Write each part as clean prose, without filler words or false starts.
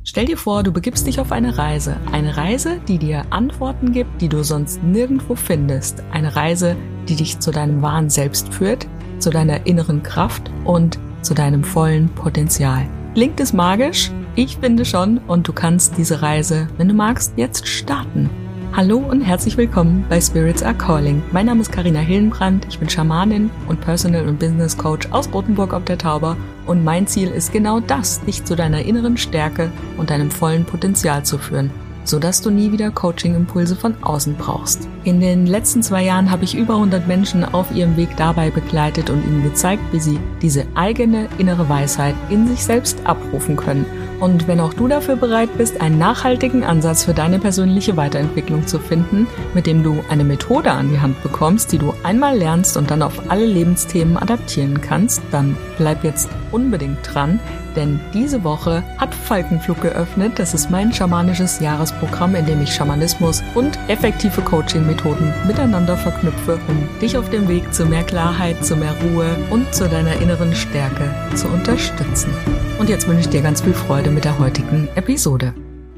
Stell dir vor, du begibst dich auf eine Reise, die dir Antworten gibt, die du sonst nirgendwo findest, eine Reise, die dich zu deinem wahren Selbst führt, zu deiner inneren Kraft und zu deinem vollen Potenzial. Klingt es magisch? Ich finde schon, und du kannst diese Reise, wenn du magst, jetzt starten. Hallo und herzlich willkommen bei Spirits Are Calling. Mein Name ist Carina Hillenbrand, ich bin Schamanin und Personal- und Business Coach aus Rothenburg ob der Tauber und mein Ziel ist genau das, dich zu deiner inneren Stärke und deinem vollen Potenzial zu führen, sodass du nie wieder Coaching-Impulse von außen brauchst. In den letzten 2 Jahren habe ich über 100 Menschen auf ihrem Weg dabei begleitet und ihnen gezeigt, wie sie diese eigene innere Weisheit in sich selbst abrufen können. Und wenn auch du dafür bereit bist, einen nachhaltigen Ansatz für deine persönliche Weiterentwicklung zu finden, mit dem du eine Methode an die Hand bekommst, die du einmal lernst und dann auf alle Lebensthemen adaptieren kannst, dann bleib jetzt unbedingt dran, denn diese Woche hat Falkenflug geöffnet. Das ist mein schamanisches Jahresprogramm, in dem ich Schamanismus und effektive Coaching-Methoden miteinander verknüpfe, um dich auf dem Weg zu mehr Klarheit, zu mehr Ruhe und zu deiner inneren Stärke zu unterstützen. Und jetzt wünsche ich dir ganz viel Freude mit der heutigen Episode.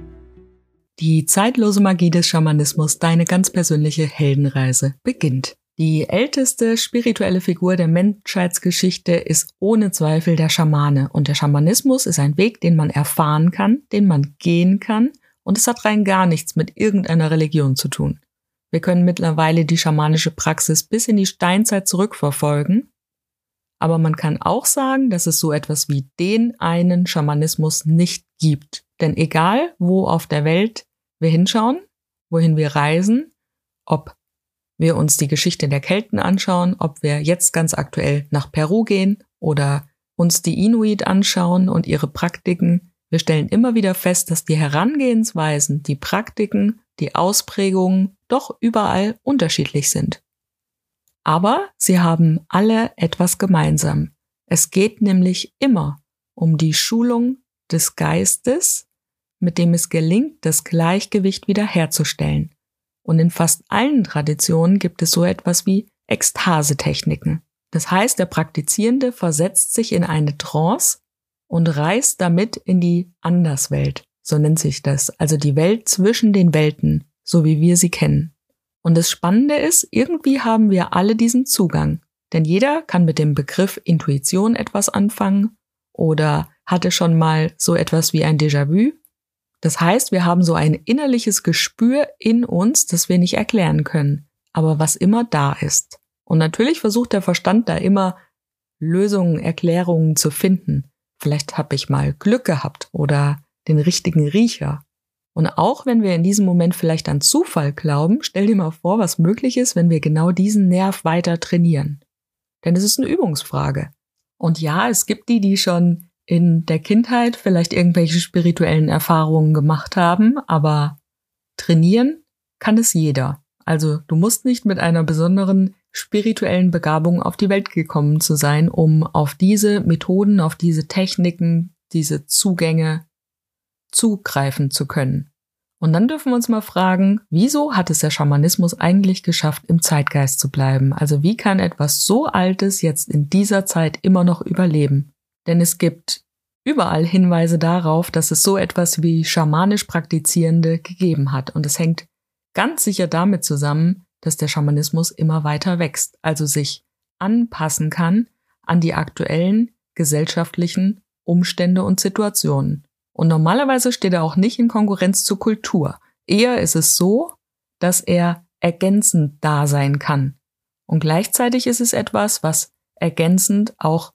Die zeitlose Magie des Schamanismus, deine ganz persönliche Heldenreise, beginnt. Die älteste spirituelle Figur der Menschheitsgeschichte ist ohne Zweifel der Schamane. Und der Schamanismus ist ein Weg, den man erfahren kann, den man gehen kann. Und es hat rein gar nichts mit irgendeiner Religion zu tun. Wir können mittlerweile die schamanische Praxis bis in die Steinzeit zurückverfolgen. Aber man kann auch sagen, dass es so etwas wie den einen Schamanismus nicht gibt. Denn egal, wo auf der Welt wir hinschauen, wohin wir reisen, ob wir uns die Geschichte der Kelten anschauen, ob wir jetzt ganz aktuell nach Peru gehen oder uns die Inuit anschauen und ihre Praktiken, wir stellen immer wieder fest, dass die Herangehensweisen, die Praktiken, die Ausprägungen doch überall unterschiedlich sind. Aber sie haben alle etwas gemeinsam. Es geht nämlich immer um die Schulung des Geistes, mit dem es gelingt, das Gleichgewicht wiederherzustellen. Und in fast allen Traditionen gibt es so etwas wie Ekstasetechniken. Das heißt, der Praktizierende versetzt sich in eine Trance und reist damit in die Anderswelt. So nennt sich das. Also die Welt zwischen den Welten, so wie wir sie kennen. Und das Spannende ist, irgendwie haben wir alle diesen Zugang. Denn jeder kann mit dem Begriff Intuition etwas anfangen oder hatte schon mal so etwas wie ein Déjà-vu. Das heißt, wir haben so ein innerliches Gespür in uns, das wir nicht erklären können, aber was immer da ist. Und natürlich versucht der Verstand da immer Lösungen, Erklärungen zu finden. Vielleicht habe ich mal Glück gehabt oder den richtigen Riecher. Und auch wenn wir in diesem Moment vielleicht an Zufall glauben, stell dir mal vor, was möglich ist, wenn wir genau diesen Nerv weiter trainieren. Denn es ist eine Übungsfrage. Und ja, es gibt die schon in der Kindheit vielleicht irgendwelche spirituellen Erfahrungen gemacht haben, aber trainieren kann es jeder. Also du musst nicht mit einer besonderen spirituellen Begabung auf die Welt gekommen zu sein, um auf diese Methoden, auf diese Techniken, diese Zugänge zugreifen zu können. Und dann dürfen wir uns mal fragen, wieso hat es der Schamanismus eigentlich geschafft, im Zeitgeist zu bleiben? Also wie kann etwas so Altes jetzt in dieser Zeit immer noch überleben? Denn es gibt überall Hinweise darauf, dass es so etwas wie schamanisch Praktizierende gegeben hat. Und es hängt ganz sicher damit zusammen, dass der Schamanismus immer weiter wächst, also sich anpassen kann an die aktuellen gesellschaftlichen Umstände und Situationen. Und normalerweise steht er auch nicht in Konkurrenz zur Kultur. Eher ist es so, dass er ergänzend da sein kann. Und gleichzeitig ist es etwas, was ergänzend auch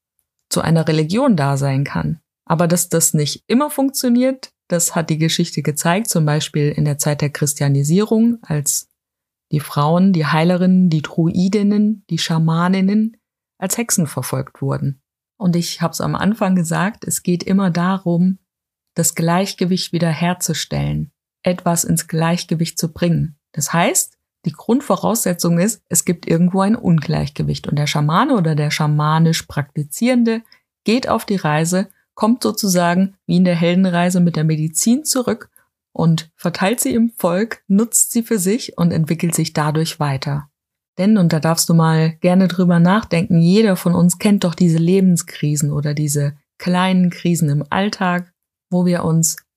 zu einer Religion da sein kann. Aber dass das nicht immer funktioniert, das hat die Geschichte gezeigt, zum Beispiel in der Zeit der Christianisierung, als die Frauen, die Heilerinnen, die Druidinnen, die Schamaninnen als Hexen verfolgt wurden. Und ich habe es am Anfang gesagt, es geht immer darum, das Gleichgewicht wiederherzustellen, etwas ins Gleichgewicht zu bringen. Das heißt, die Grundvoraussetzung ist, es gibt irgendwo ein Ungleichgewicht und der Schamane oder der schamanisch Praktizierende geht auf die Reise, kommt sozusagen wie in der Heldenreise mit der Medizin zurück und verteilt sie im Volk, nutzt sie für sich und entwickelt sich dadurch weiter. Denn, und da darfst du mal gerne drüber nachdenken, jeder von uns kennt doch diese Lebenskrisen oder diese kleinen Krisen im Alltag, wo wir uns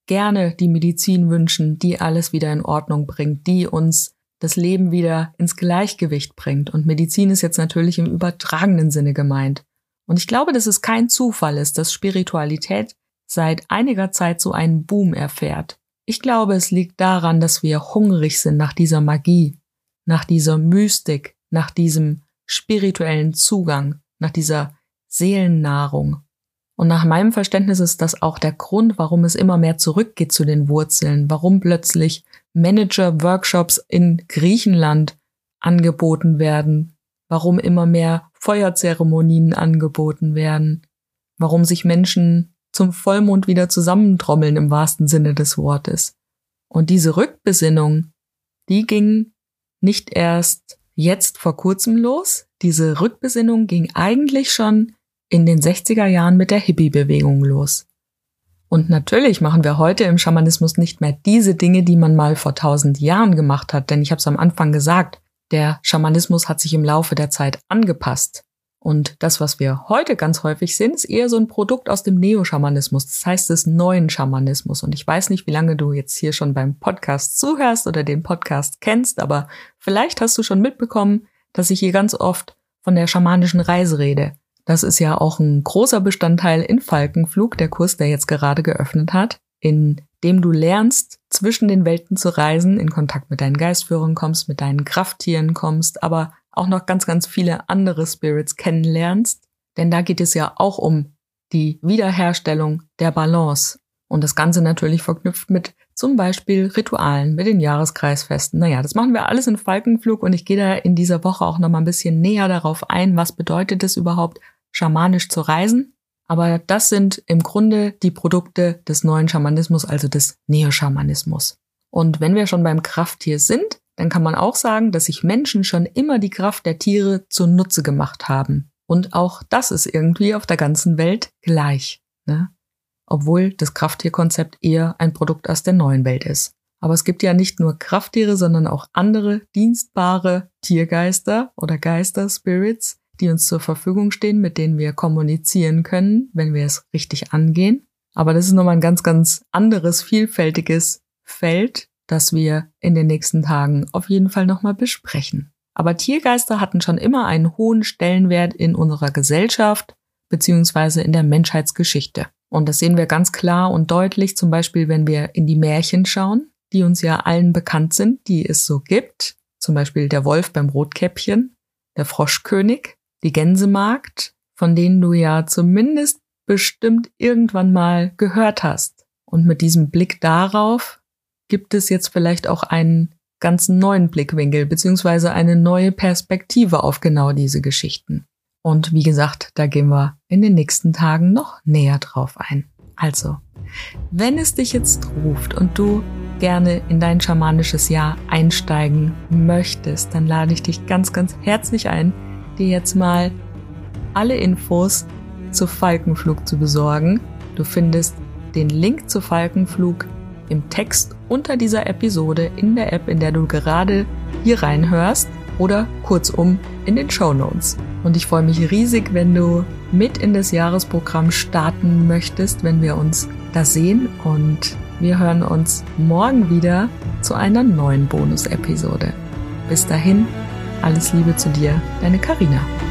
gerne die Medizin wünschen, die alles wieder in Ordnung bringt, die uns das Leben wieder ins Gleichgewicht bringt. Und Medizin ist jetzt natürlich im übertragenen Sinne gemeint. Und ich glaube, dass es kein Zufall ist, dass Spiritualität seit einiger Zeit so einen Boom erfährt. Ich glaube, es liegt daran, dass wir hungrig sind nach dieser Magie, nach dieser Mystik, nach diesem spirituellen Zugang, nach dieser Seelennahrung. Und nach meinem Verständnis ist das auch der Grund, warum es immer mehr zurückgeht zu den Wurzeln, warum plötzlich Manager-Workshops in Griechenland angeboten werden, warum immer mehr Feuerzeremonien angeboten werden, warum sich Menschen zum Vollmond wieder zusammentrommeln im wahrsten Sinne des Wortes. Und diese Rückbesinnung, die ging nicht erst jetzt vor kurzem los. Diese Rückbesinnung ging eigentlich schon in den 60er Jahren mit der Hippie-Bewegung los. Und natürlich machen wir heute im Schamanismus nicht mehr diese Dinge, die man mal vor 1000 Jahren gemacht hat, denn ich habe es am Anfang gesagt, der Schamanismus hat sich im Laufe der Zeit angepasst. Und das, was wir heute ganz häufig sehen, ist eher so ein Produkt aus dem Neo-Schamanismus, das heißt des neuen Schamanismus. Und ich weiß nicht, wie lange du jetzt hier schon beim Podcast zuhörst oder den Podcast kennst, aber vielleicht hast du schon mitbekommen, dass ich hier ganz oft von der schamanischen Reise rede. Das ist ja auch ein großer Bestandteil in Falkenflug, der Kurs, der jetzt gerade geöffnet hat, in dem du lernst, zwischen den Welten zu reisen, in Kontakt mit deinen Geistführern kommst, mit deinen Krafttieren kommst, aber auch noch ganz, ganz viele andere Spirits kennenlernst. Denn da geht es ja auch um die Wiederherstellung der Balance. Und das Ganze natürlich verknüpft mit zum Beispiel Ritualen, mit den Jahreskreisfesten. Naja, das machen wir alles in Falkenflug und ich gehe da in dieser Woche auch noch mal ein bisschen näher darauf ein, was bedeutet es überhaupt, schamanisch zu reisen. Aber das sind im Grunde die Produkte des neuen Schamanismus, also des Neoschamanismus. Und wenn wir schon beim Krafttier sind, dann kann man auch sagen, dass sich Menschen schon immer die Kraft der Tiere zunutze gemacht haben. Und auch das ist irgendwie auf der ganzen Welt gleich, ne? Obwohl das Krafttierkonzept eher ein Produkt aus der neuen Welt ist. Aber es gibt ja nicht nur Krafttiere, sondern auch andere dienstbare Tiergeister oder Geister-Spirits, die uns zur Verfügung stehen, mit denen wir kommunizieren können, wenn wir es richtig angehen. Aber das ist nochmal ein ganz, ganz anderes, vielfältiges Feld, das wir in den nächsten Tagen auf jeden Fall nochmal besprechen. Aber Tiergeister hatten schon immer einen hohen Stellenwert in unserer Gesellschaft beziehungsweise in der Menschheitsgeschichte. Und das sehen wir ganz klar und deutlich, zum Beispiel, wenn wir in die Märchen schauen, die uns ja allen bekannt sind, die es so gibt. Zum Beispiel der Wolf beim Rotkäppchen, der Froschkönig, die Gänsemagd, von denen du ja zumindest bestimmt irgendwann mal gehört hast. Und mit diesem Blick darauf gibt es jetzt vielleicht auch einen ganz neuen Blickwinkel beziehungsweise eine neue Perspektive auf genau diese Geschichten. Und wie gesagt, da gehen wir in den nächsten Tagen noch näher drauf ein. Also, wenn es dich jetzt ruft und du gerne in dein schamanisches Jahr einsteigen möchtest, dann lade ich dich ganz, ganz herzlich ein, dir jetzt mal alle Infos zu Falkenflug zu besorgen. Du findest den Link zu Falkenflug im Text unter dieser Episode in der App, in der du gerade hier reinhörst oder kurzum in den Shownotes. Und ich freue mich riesig, wenn du mit in das Jahresprogramm starten möchtest, wenn wir uns da sehen. Und wir hören uns morgen wieder zu einer neuen Bonus-Episode. Bis dahin, alles Liebe zu dir, deine Carina.